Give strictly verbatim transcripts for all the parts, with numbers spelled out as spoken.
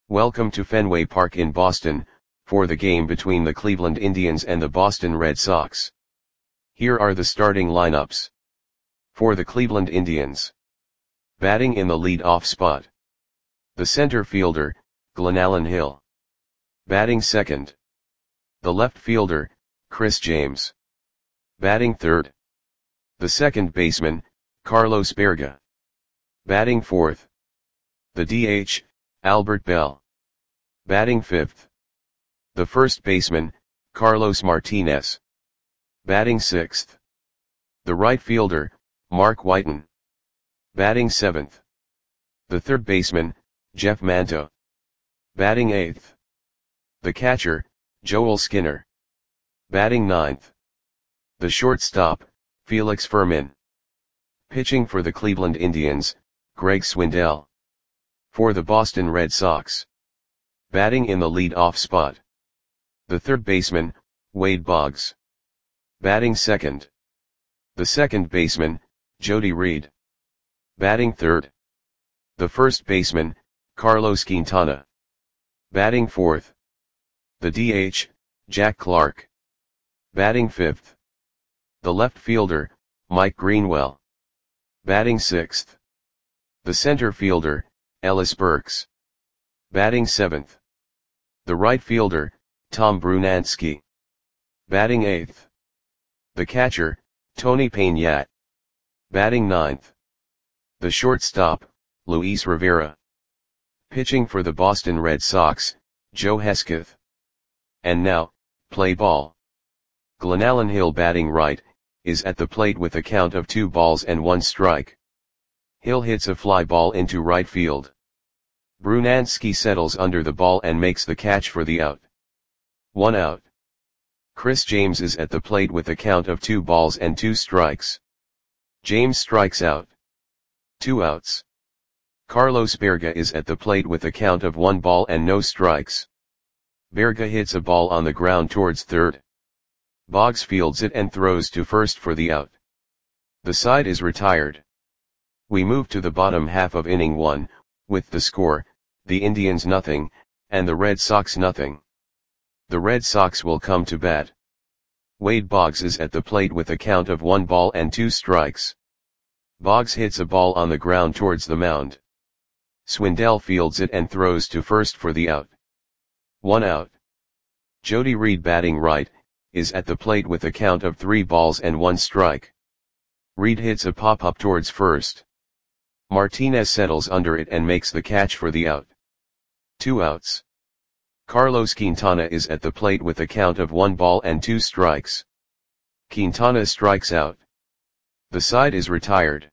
Welcome to Fenway Park in Boston, for the game between the Cleveland Indians and the Boston Red Sox. Here are the starting lineups. For the Cleveland Indians. Batting in the lead-off spot. The center fielder, Glenallen Hill. Batting second. The left fielder, Chris James. Batting third. The second baseman, Carlos Baerga. Batting fourth. The D H, Albert Belle. Batting fifth. The first baseman, Carlos Martinez. Batting sixth. The right fielder, Mark Whiten. Batting seventh. The third baseman, Jeff Manto. Batting eighth. The catcher, Joel Skinner. Batting ninth. The shortstop, Felix Fermin. Pitching for the Cleveland Indians, Greg Swindell. For the Boston Red Sox. Batting in the lead-off spot. The third baseman, Wade Boggs. Batting second. The second baseman, Jody Reed. Batting third. The first baseman, Carlos Quintana. Batting fourth. The D H, Jack Clark. Batting fifth. The left fielder, Mike Greenwell. Batting sixth. The center fielder, Ellis Burks. Batting seventh. The right fielder, Tom Brunansky. Batting eighth. The catcher, Tony Peñate. Batting ninth. The shortstop, Luis Rivera. Pitching for the Boston Red Sox, Joe Hesketh. And now, play ball. Glenallen Hill batting right, is at the plate with a count of two balls and one strike. Hill hits a fly ball into right field. Brunansky settles under the ball and makes the catch for the out. One out. Chris James is at the plate with a count of two balls and two strikes. James strikes out. Two outs. Carlos Baerga is at the plate with a count of one ball and no strikes. Baerga hits a ball on the ground towards third. Boggs fields it and throws to first for the out. The side is retired. We move to the bottom half of inning one, with the score, the Indians nothing, and the Red Sox nothing. The Red Sox will come to bat. Wade Boggs is at the plate with a count of one ball and two strikes. Boggs hits a ball on the ground towards the mound. Swindell fields it and throws to first for the out. One out. Jody Reed batting right, is at the plate with a count of three balls and one strike. Reed hits a pop-up towards first. Martinez settles under it and makes the catch for the out. Two outs. Carlos Quintana is at the plate with a count of one ball and two strikes. Quintana strikes out. The side is retired.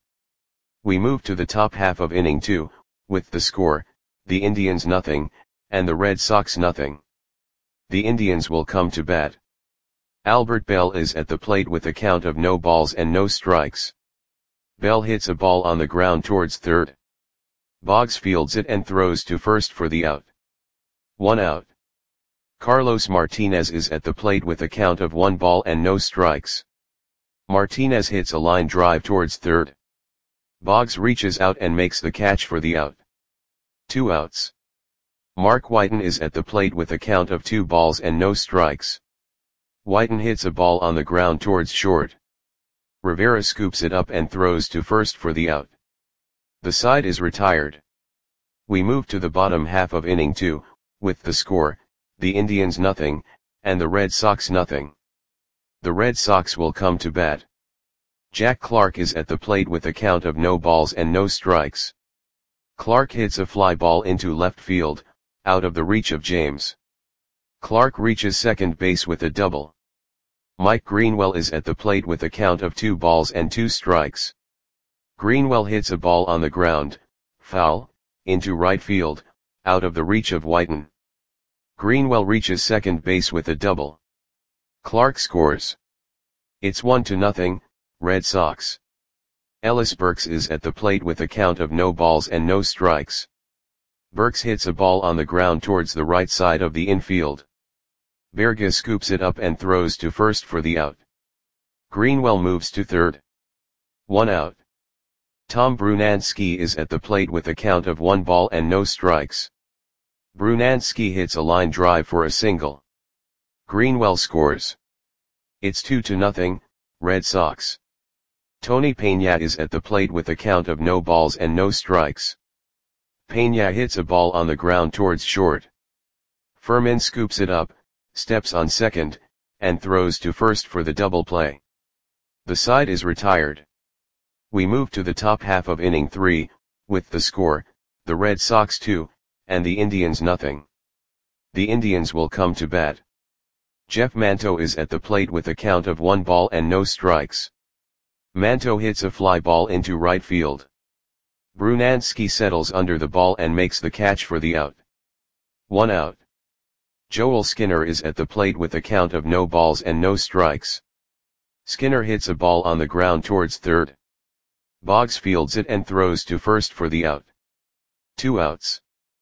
We move to the top half of inning two, with the score, the Indians nothing, and the Red Sox nothing. The Indians will come to bat. Albert Belle is at the plate with a count of no balls and no strikes. Belle hits a ball on the ground towards third. Boggs fields it and throws to first for the out. One out. Carlos Martinez is at the plate with a count of one ball and no strikes. Martinez hits a line drive towards third. Boggs reaches out and makes the catch for the out. Two outs. Mark Whiten is at the plate with a count of two balls and no strikes. Whiten hits a ball on the ground towards short. Rivera scoops it up and throws to first for the out. The side is retired. We move to the bottom half of inning two, with the score, the Indians nothing, and the Red Sox nothing. The Red Sox will come to bat. Jack Clark is at the plate with a count of no balls and no strikes. Clark hits a fly ball into left field, out of the reach of James. Clark reaches second base with a double. Mike Greenwell is at the plate with a count of two balls and two strikes. Greenwell hits a ball on the ground, foul, into right field, out of the reach of Whiten. Greenwell reaches second base with a double. Clark scores. It's one to nothing, Red Sox. Ellis Burks is at the plate with a count of no balls and no strikes. Burks hits a ball on the ground towards the right side of the infield. Baerga scoops it up and throws to first for the out. Greenwell moves to third. One out. Tom Brunansky is at the plate with a count of one ball and no strikes. Brunansky hits a line drive for a single. Greenwell scores. It's two to nothing, Red Sox. Tony Peña is at the plate with a count of no balls and no strikes. Peña hits a ball on the ground towards short. Furman scoops it up, steps on second, and throws to first for the double play. The side is retired. We move to the top half of inning three, with the score, the Red Sox two, and the Indians nothing. The Indians will come to bat. Jeff Manto is at the plate with a count of one ball and no strikes. Manto hits a fly ball into right field. Brunansky settles under the ball and makes the catch for the out. One out. Joel Skinner is at the plate with a count of no balls and no strikes. Skinner hits a ball on the ground towards third. Boggs fields it and throws to first for the out. Two outs.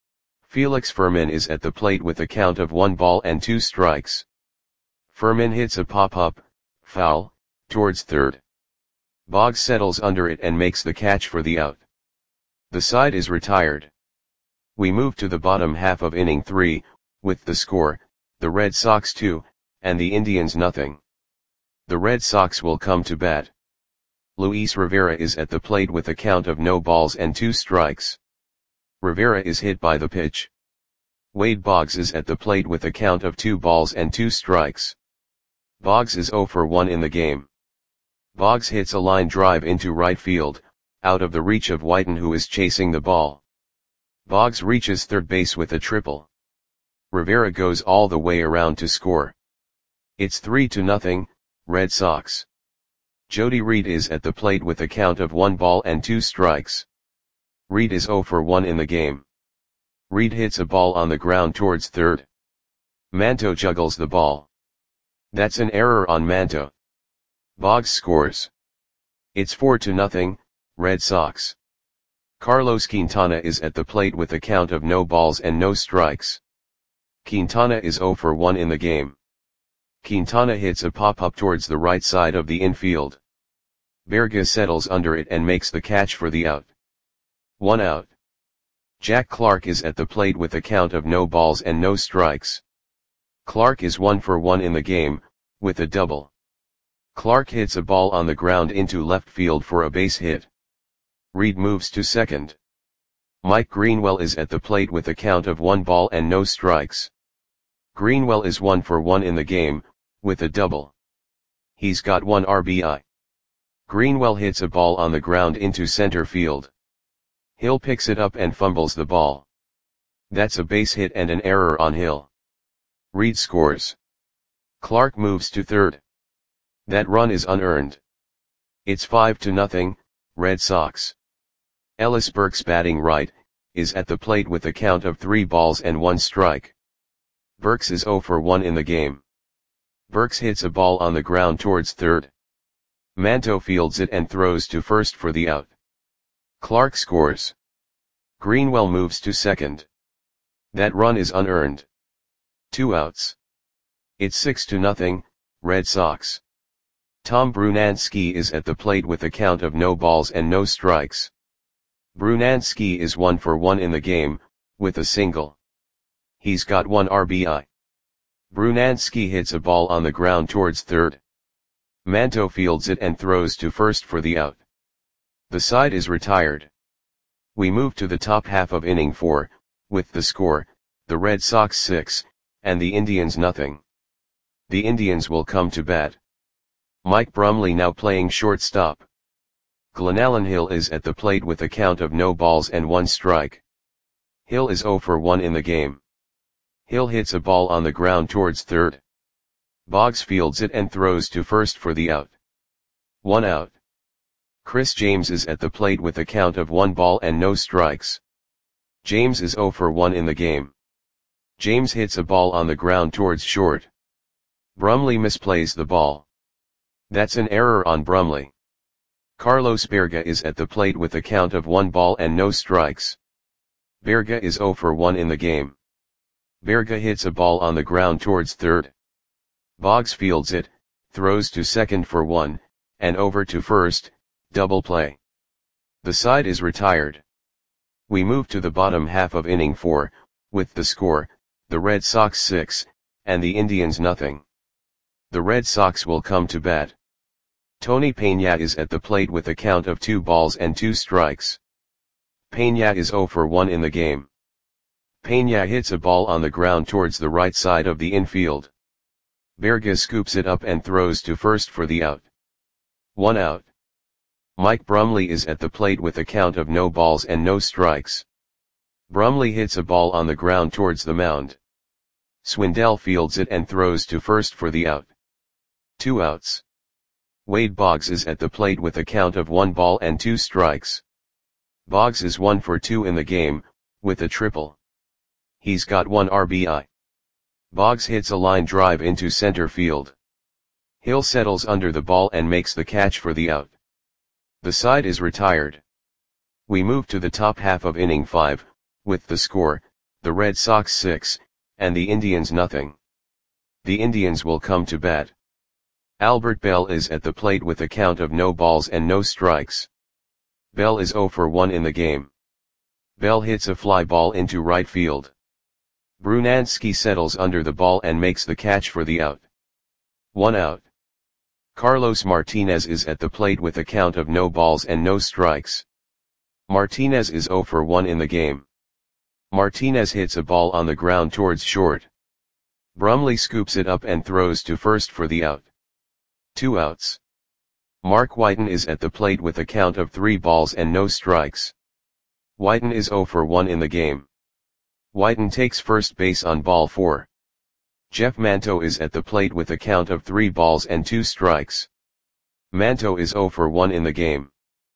Felix Furman is at the plate with a count of one ball and two strikes. Furman hits a pop-up, foul, towards third. Boggs settles under it and makes the catch for the out. The side is retired. We move to the bottom half of inning three, with the score, the Red Sox two, and the Indians nothing. The Red Sox will come to bat. Luis Rivera is at the plate with a count of no balls and two strikes. Rivera is hit by the pitch. Wade Boggs is at the plate with a count of two balls and two strikes. Boggs is zero for one in the game. Boggs hits a line drive into right field, out of the reach of Whiten, who is chasing the ball. Boggs reaches third base with a triple. Rivera goes all the way around to score. It's three to nothing, Red Sox. Jody Reed is at the plate with a count of one ball and two strikes. Reed is zero for one in the game. Reed hits a ball on the ground towards third. Manto juggles the ball. That's an error on Manto. Boggs scores. It's four to nothing, Red Sox. Carlos Quintana is at the plate with a count of no balls and no strikes. Quintana is zero for one in the game. Quintana hits a pop-up towards the right side of the infield. Berga settles under it and makes the catch for the out. One out. Jack Clark is at the plate with a count of no balls and no strikes. Clark is one for one in the game, with a double. Clark hits a ball on the ground into left field for a base hit. Reed moves to second. Mike Greenwell is at the plate with a count of one ball and no strikes. Greenwell is one for one in the game, with a double. He's got one R B I. Greenwell hits a ball on the ground into center field. Hill picks it up and fumbles the ball. That's a base hit and an error on Hill. Reed scores. Clark moves to third. That run is unearned. It's five to nothing, Red Sox. Ellis Burks, batting right, is at the plate with a count of three balls and one strike. Burks is zero for one in the game. Burks hits a ball on the ground towards third. Manto fields it and throws to first for the out. Clark scores. Greenwell moves to second. That run is unearned. Two outs. It's six to nothing, Red Sox. Tom Brunansky is at the plate with a count of no balls and no strikes. Brunansky is one for one in the game, with a single. He's got one R B I. Brunansky hits a ball on the ground towards third. Manto fields it and throws to first for the out. The side is retired. We move to the top half of inning four, with the score, the Red Sox six, and the Indians nothing. The Indians will come to bat. Mike Brumley now playing shortstop. Glenallen Hill is at the plate with a count of no balls and one strike. Hill is zero for one in the game. Hill hits a ball on the ground towards third. Boggs fields it and throws to first for the out. One out. Chris James is at the plate with a count of one ball and no strikes. James is zero for one in the game. James hits a ball on the ground towards short. Brumley misplays the ball. That's an error on Brumley. Carlos Berga is at the plate with a count of one ball and no strikes. Berga is zero for one in the game. Berga hits a ball on the ground towards third. Boggs fields it, throws to second for one, and over to first, double play. The side is retired. We move to the bottom half of inning four, With the score, the Red Sox six, and the Indians nothing. The Red Sox will come to bat. Tony Peña is at the plate with a count of two balls and two strikes. Peña is zero for one in the game. Peña hits a ball on the ground towards the right side of the infield. Berga scoops it up and throws to first for the out. One out. Mike Brumley is at the plate with a count of no balls and no strikes. Brumley hits a ball on the ground towards the mound. Swindell fields it and throws to first for the out. Two outs. Wade Boggs is at the plate with a count of one ball and two strikes. Boggs is one for two in the game, with a triple. He's got one R B I. Boggs hits a line drive into center field. Hill settles under the ball and makes the catch for the out. The side is retired. We move to the top half of inning five, with the score, the Red Sox six, and the Indians nothing. The Indians will come to bat. Albert Bell is at the plate with a count of no balls and no strikes. Bell is zero for one in the game. Bell hits a fly ball into right field. Brunansky settles under the ball and makes the catch for the out. One out. Carlos Martinez is at the plate with a count of no balls and no strikes. Martinez is zero for one in the game. Martinez hits a ball on the ground towards short. Brumley scoops it up and throws to first for the out. Two outs. Mark Whiten is at the plate with a count of three balls and no strikes. Whiten is zero for one in the game. Whiten takes first base on ball four. Jeff Manto is at the plate with a count of three balls and two strikes. Manto is zero for one in the game.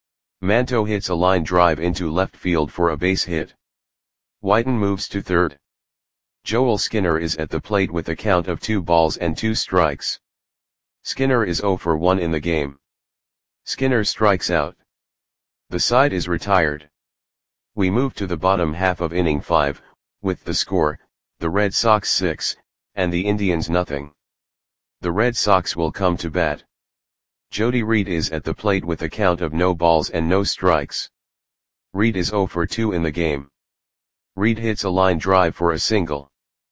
Manto hits a line drive into left field for a base hit. Whiten moves to third. Joel Skinner is at the plate with a count of two balls and two strikes. Skinner is zero for one in the game. Skinner strikes out. The side is retired. We move to the bottom half of inning five, with the score, the Red Sox six, and the Indians nothing. The Red Sox will come to bat. Jody Reed is at the plate with a count of no balls and no strikes. Reed is zero for two in the game. Reed hits a line drive for a single.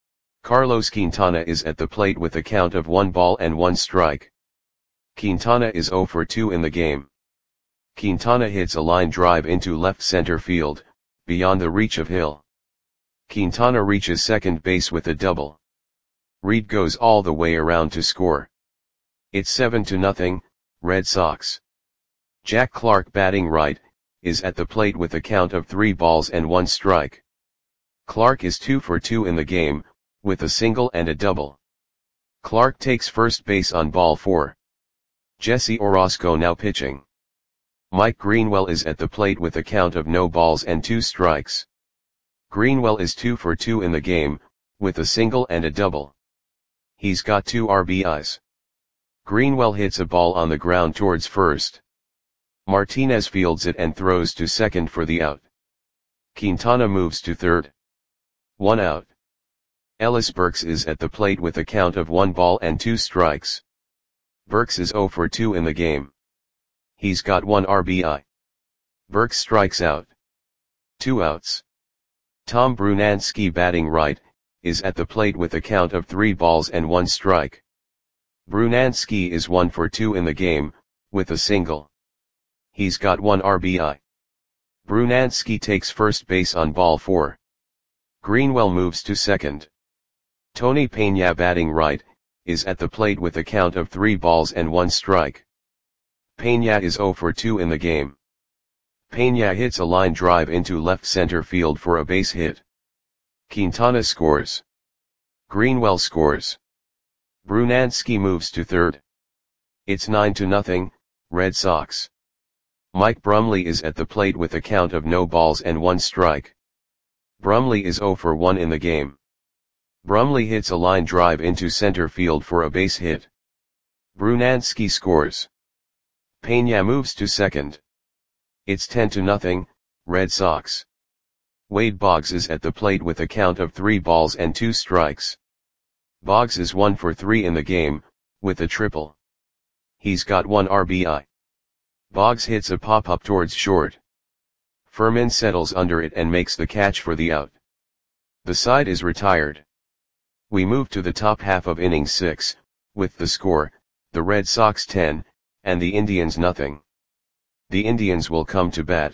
Carlos Quintana is at the plate with a count of one ball and one strike. Quintana is zero for two in the game. Quintana hits a line drive into left center field, beyond the reach of Hill. Quintana reaches second base with a double. Reed goes all the way around to score. It's seven to nothing, Red Sox. Jack Clark, batting right, is at the plate with a count of three balls and one strike. Clark is two for two in the game, with a single and a double. Clark takes first base on ball four. Jesse Orosco now pitching. Mike Greenwell is at the plate with a count of no balls and two strikes. Greenwell is two for two in the game, with a single and a double. He's got two R B Is. Greenwell hits a ball on the ground towards first. Martinez fields it and throws to second for the out. Quintana moves to third. One out. Ellis Burks is at the plate with a count of one ball and two strikes. Burks is zero for two in the game. He's got one R B I. Burks strikes out. Two outs. Tom Brunansky, batting right, is at the plate with a count of three balls and one strike. Brunansky is one for two in the game, with a single. He's got one R B I. Brunansky takes first base on ball four. Greenwell moves to second. Tony Peña, batting right, is at the plate with a count of three balls and one strike. Peña is zero for two in the game. Peña hits a line drive into left center field for a base hit. Quintana scores. Greenwell scores. Brunansky moves to third. It's nine to nothing, Red Sox. Mike Brumley is at the plate with a count of no balls and one strike. Brumley is zero for one in the game. Brumley hits a line drive into center field for a base hit. Brunansky scores. Peña moves to second. It's ten to nothing, Red Sox. Wade Boggs is at the plate with a count of three balls and two strikes. Boggs is one for three in the game, with a triple. He's got one R B I. Boggs hits a pop-up towards short. Furman settles under it and makes the catch for the out. The side is retired. We move to the top half of inning six, with the score, the Red Sox ten, and the Indians nothing. The Indians will come to bat.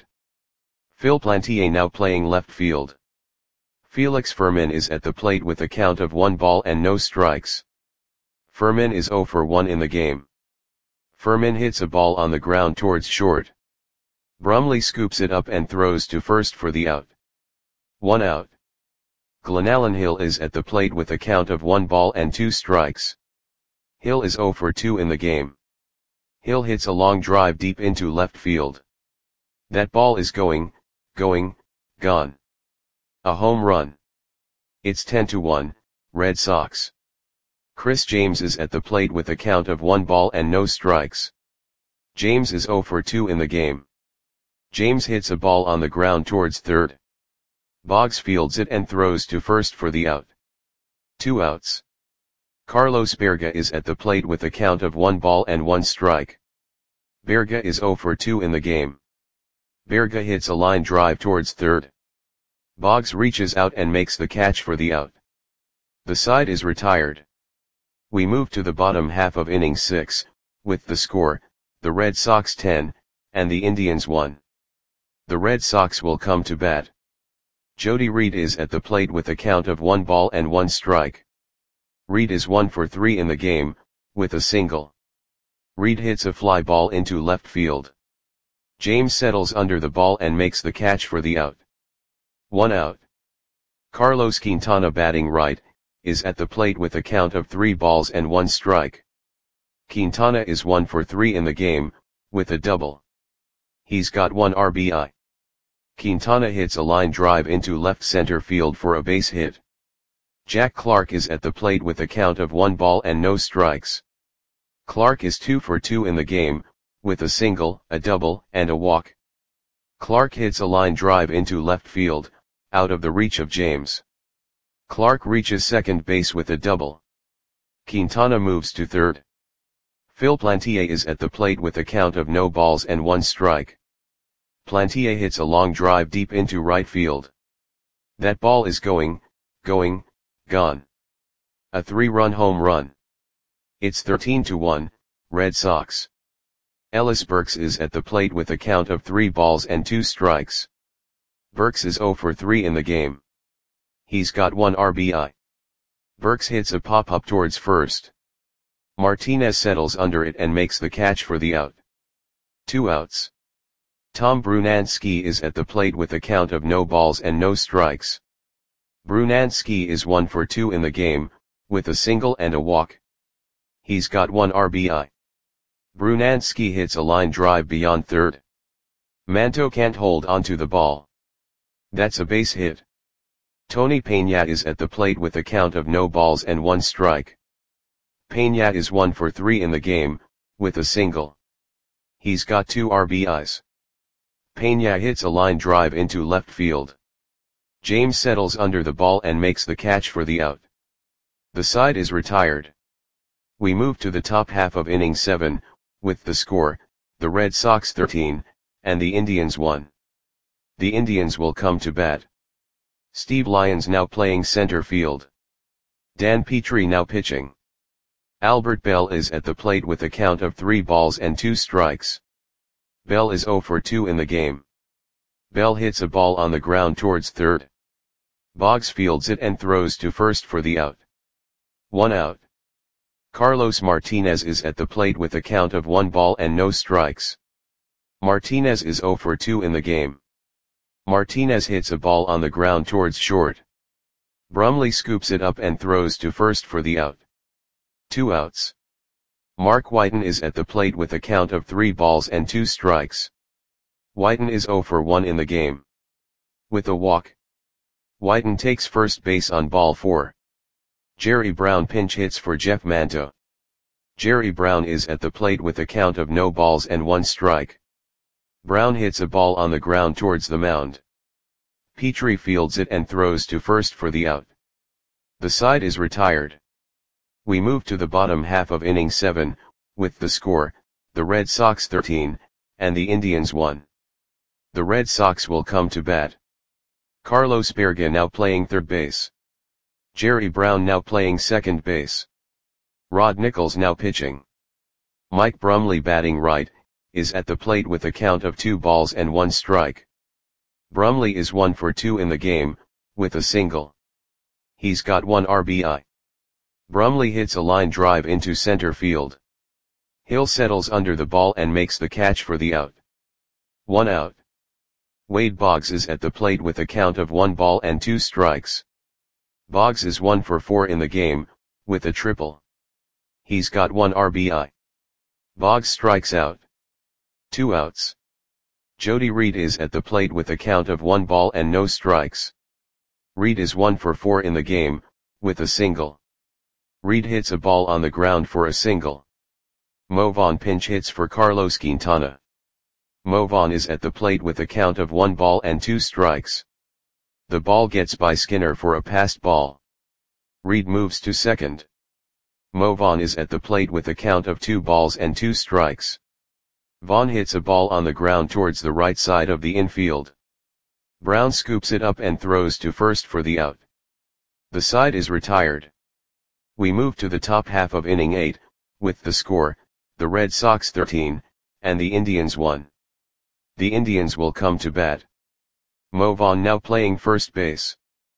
Phil Plantier now playing left field. Felix Fermin is at the plate with a count of one ball and no strikes. Fermin is zero for one in the game. Fermin hits a ball on the ground towards short. Brumley scoops it up and throws to first for the out. One out. Glenallen Hill is at the plate with a count of one ball and two strikes. Hill is zero for two in the game. Hill hits a long drive deep into left field. That ball is going, going, gone. A home run. It's ten to one, Red Sox. Chris James is at the plate with a count of one ball and no strikes. James is zero for two in the game. James hits a ball on the ground towards third. Boggs fields it and throws to first for the out. Two outs. Carlos Berga is at the plate with a count of one ball and one strike. Berga is zero for two in the game. Berga hits a line drive towards third. Boggs reaches out and makes the catch for the out. The side is retired. We move to the bottom half of inning six, with the score, the Red Sox ten, and the Indians one. The Red Sox will come to bat. Jody Reed is at the plate with a count of one ball and one strike. Reed is one for three in the game, with a single. Reed hits a fly ball into left field. James settles under the ball and makes the catch for the out. One out. Carlos Quintana, batting right, is at the plate with a count of three balls and one strike. Quintana is one for three in the game, with a double. He's got one R B I. Quintana hits a line drive into left center field for a base hit. Jack Clark is at the plate with a count of one ball and no strikes. Clark is two for two in the game, with a single, a double, and a walk. Clark hits a line drive into left field, out of the reach of James. Clark reaches second base with a double. Quintana moves to third. Phil Plantier is at the plate with a count of no balls and one strike. Plantier hits a long drive deep into right field. That ball is going, going, gone. A three-run home run. It's thirteen to one, Red Sox. Ellis Burks is at the plate with a count of three balls and two strikes. Burks is zero for three in the game. He's got one R B I. Burks hits a pop-up towards first. Martinez settles under it and makes the catch for the out. Two outs. Tom Brunansky is at the plate with a count of no balls and no strikes. Brunansky is one for two in the game, with a single and a walk. He's got one R B I. Brunansky hits a line drive beyond third. Manto can't hold onto the ball. That's a base hit. Tony Peña is at the plate with a count of no balls and one strike. Peña is one for three in the game, with a single. He's got two R B Is. Peña hits a line drive into left field. James settles under the ball and makes the catch for the out. The side is retired. We move to the top half of inning seven, with the score, the Red Sox thirteen, and the Indians one. The Indians will come to bat. Steve Lyons now playing center field. Dan Petrie now pitching. Albert Bell is at the plate with a count of three balls and two strikes. Bell is zero for two in the game. Bell hits a ball on the ground towards third. Boggs fields it and throws to first for the out. One out. Carlos Martinez is at the plate with a count of one ball and no strikes. Martinez is zero for two in the game. Martinez hits a ball on the ground towards short. Brumley scoops it up and throws to first for the out. Two outs. Mark Whiten is at the plate with a count of three balls and two strikes. Whiten is zero for one in the game. With a walk. Whiten takes first base on ball four. Jerry Brown pinch hits for Jeff Manto. Jerry Brown is at the plate with a count of no balls and one strike. Brown hits a ball on the ground towards the mound. Petrie fields it and throws to first for the out. The side is retired. We move to the bottom half of inning seven, with the score, the Red Sox thirteen, and the Indians one. The Red Sox will come to bat. Carlos Berga now playing third base. Jerry Brown now playing second base. Rod Nichols now pitching. Mike Brumley batting right, is at the plate with a count of two balls and one strike. Brumley is one for two in the game, with a single. He's got one R B I. Brumley hits a line drive into center field. Hill settles under the ball and makes the catch for the out. One out. Wade Boggs is at the plate with a count of one ball and two strikes. Boggs is one for four in the game, with a triple. He's got one R B I. Boggs strikes out. Two outs. Jody Reed is at the plate with a count of one ball and no strikes. Reed is one for four in the game, with a single. Reed hits a ball on the ground for a single. Mo Vaughn pinch hits for Carlos Quintana. Mo Vaughn is at the plate with a count of one ball and two strikes. The ball gets by Skinner for a passed ball. Reed moves to second. Mo Vaughn is at the plate with a count of two balls and two strikes. Vaughn hits a ball on the ground towards the right side of the infield. Brown scoops it up and throws to first for the out. The side is retired. We move to the top half of inning eight, with the score, the Red Sox thirteen, and the Indians one. The Indians will come to bat. Mo Vaughn now playing first base.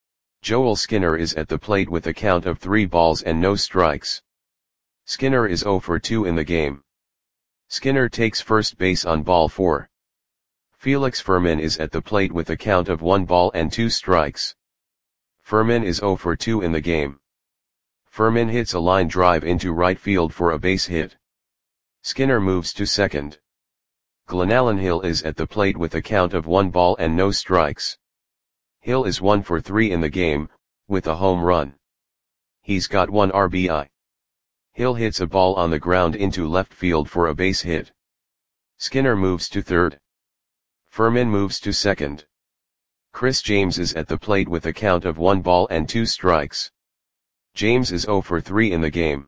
Joel Skinner is at the plate with a count of three balls and no strikes. Skinner is zero for two in the game. Skinner takes first base on ball four. Felix Fermin is at the plate with a count of one ball and two strikes. Fermin is zero for two in the game. Fermin hits a line drive into right field for a base hit. Skinner moves to second. Glenallen Hill is at the plate with a count of one ball and no strikes. Hill is one for three in the game, with a home run. He's got one R B I. Hill hits a ball on the ground into left field for a base hit. Skinner moves to third. Fermin moves to second. Chris James is at the plate with a count of one ball and two strikes. James is zero for three in the game.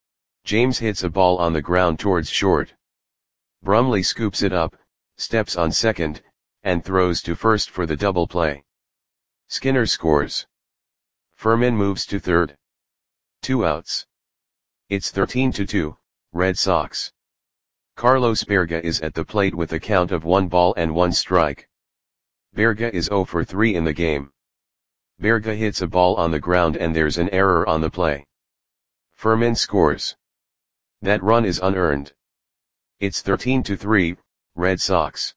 James hits a ball on the ground towards short. Brumley scoops it up, steps on second, and throws to first for the double play. Skinner scores. Fermin moves to third. Two outs. It's thirteen to two, Red Sox. Carlos Berga is at the plate with a count of one ball and one strike. Berga is zero for three in the game. Berga hits a ball on the ground and there's an error on the play. Fermin scores. That run is unearned. It's thirteen to three, Red Sox.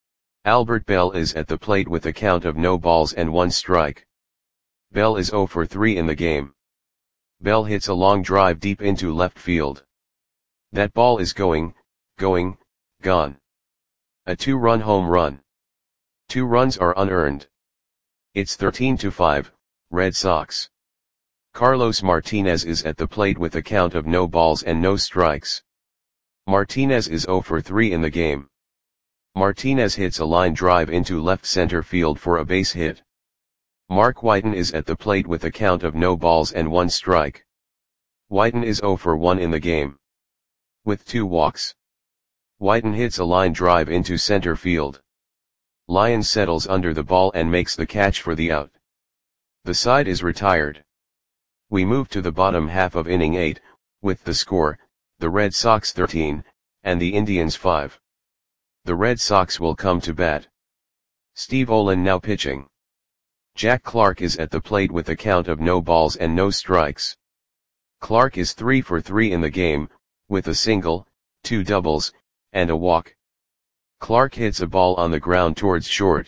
Albert Bell is at the plate with a count of no balls and one strike. Bell is zero for three in the game. Bell hits a long drive deep into left field. That ball is going, going, gone. A two-run home run. Two runs are unearned. It's thirteen to five, Red Sox. Carlos Martinez is at the plate with a count of no balls and no strikes. Martinez is zero for three in the game. Martinez hits a line drive into left center field for a base hit. Mark Whiten is at the plate with a count of no balls and one strike. Whiten is zero for one in the game. With two walks. Whiten hits a line drive into center field. Lyons settles under the ball and makes the catch for the out. The side is retired. We move to the bottom half of inning eight, with the score, the Red Sox thirteen, and the Indians five. The Red Sox will come to bat. Steve Olin now pitching. Jack Clark is at the plate with a count of no balls and no strikes. Clark is three for three in the game, with a single, two doubles, and a walk. Clark hits a ball on the ground towards short.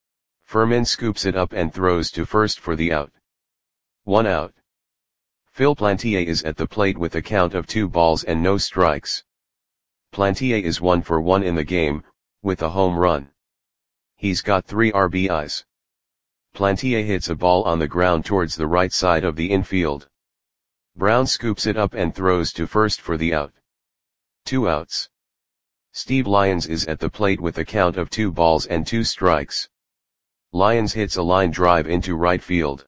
Fermin scoops it up and throws to first for the out. One out. Phil Plantier is at the plate with a count of two balls and no strikes. Plantier is one for one in the game, with a home run. He's got three R B Is. Plantier hits a ball on the ground towards the right side of the infield. Brown scoops it up and throws to first for the out. Two outs. Steve Lyons is at the plate with a count of two balls and two strikes. Lyons hits a line drive into right field.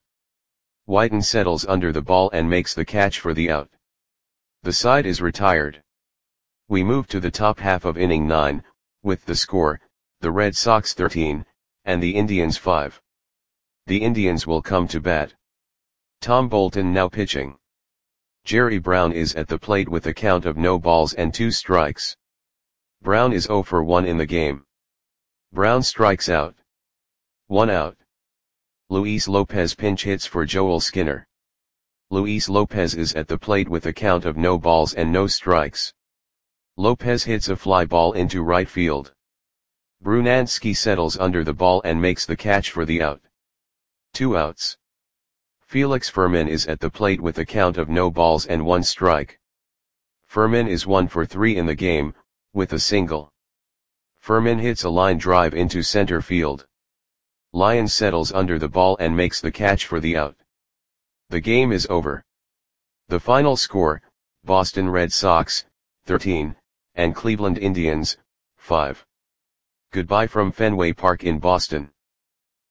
Whiten settles under the ball and makes the catch for the out. The side is retired. We move to the top half of inning nine, with the score, the Red Sox thirteen, and the Indians five. The Indians will come to bat. Tom Bolton now pitching. Jerry Brown is at the plate with a count of no balls and two strikes. Brown is zero for one in the game. Brown strikes out. One out. Luis Lopez pinch hits for Joel Skinner. Luis Lopez is at the plate with a count of no balls and no strikes. Lopez hits a fly ball into right field. Brunansky settles under the ball and makes the catch for the out. Two outs. Felix Fermin is at the plate with a count of no balls and one strike. Fermin is one for three in the game, with a single. Fermin hits a line drive into center field. Lyons settles under the ball and makes the catch for the out. The game is over. The final score, Boston Red Sox, thirteen, and Cleveland Indians, five. Goodbye from Fenway Park in Boston.